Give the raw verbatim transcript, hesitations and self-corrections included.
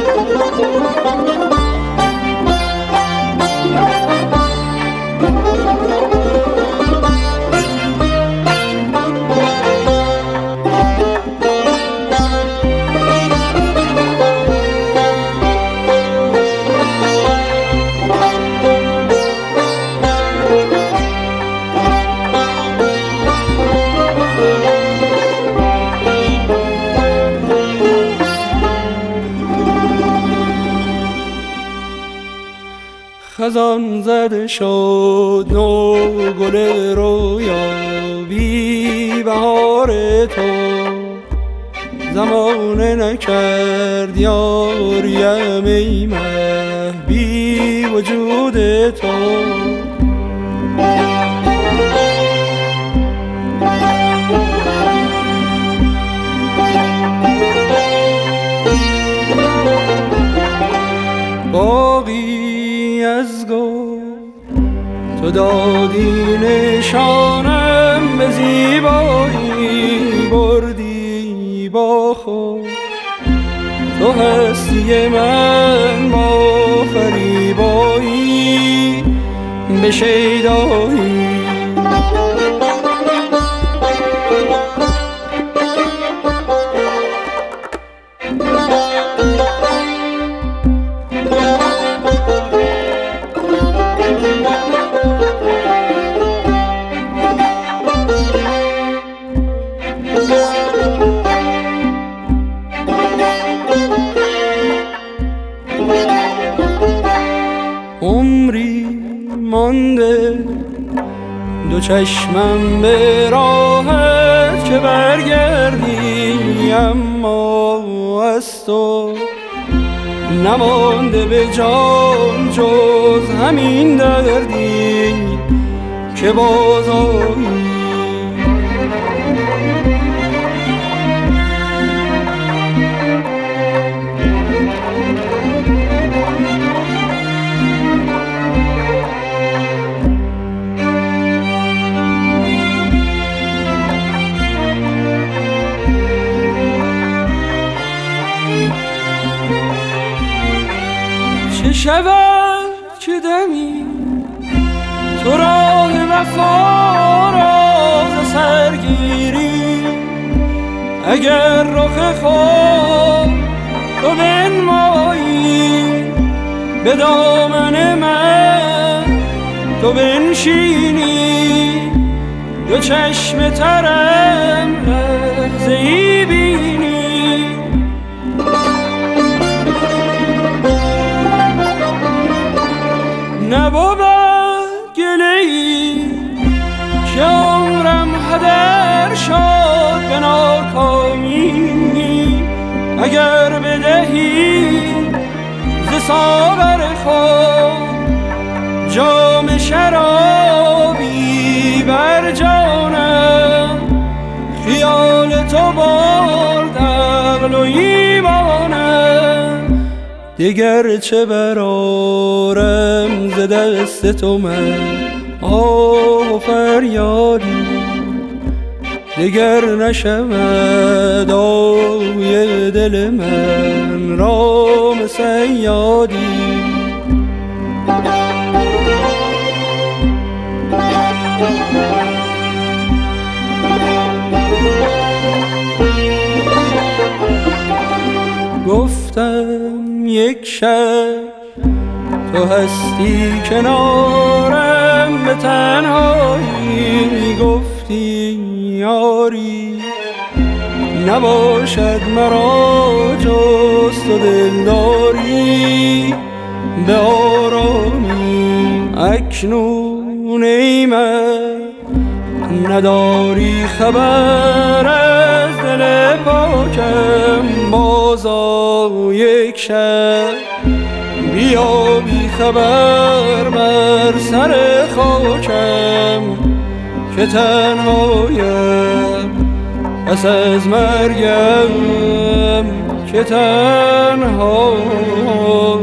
خزان زده شد نو گل رویا بی بهار تو، زمانه نکرد یاریم ای مه بی وجود تو. باقی از گل تو دادی نشانم، به زیبایی بردی با خود تو هستی من، با فریبایی به شیدایی. عمری مانده دو چشمم به راهت که برگردی، اما از تو نمانده به جان جز همین دردی که باز آیی. چه شود چه دمی تو راه وفا را ز سر گیری، اگر رخ خود تو بنمایی به دامن من تو بنشینی، دو چشم ترم لحظه ای بینی. نبود گله‌ای که عمرم هدر شد به ناکامی، اگر بدهی ز ساغر خود جام شرابی بر جانم، خیال تو برد عقل و ایمانم. دیگر چه برارم ز دست تو من آه و فریادی، دیگر نشود آوی دل من رام صیادی. گفتم یک شب تو هستی کنارم به تنهایی، گفتی یاری نباشد مرا جز تو دلداری به آرامی. اکنون ای من نداری خبر از دل پاکم، بازا یک شب بیا بی خبر بر سر خاکم، که تنهایم پس از مرگم، که تنهایم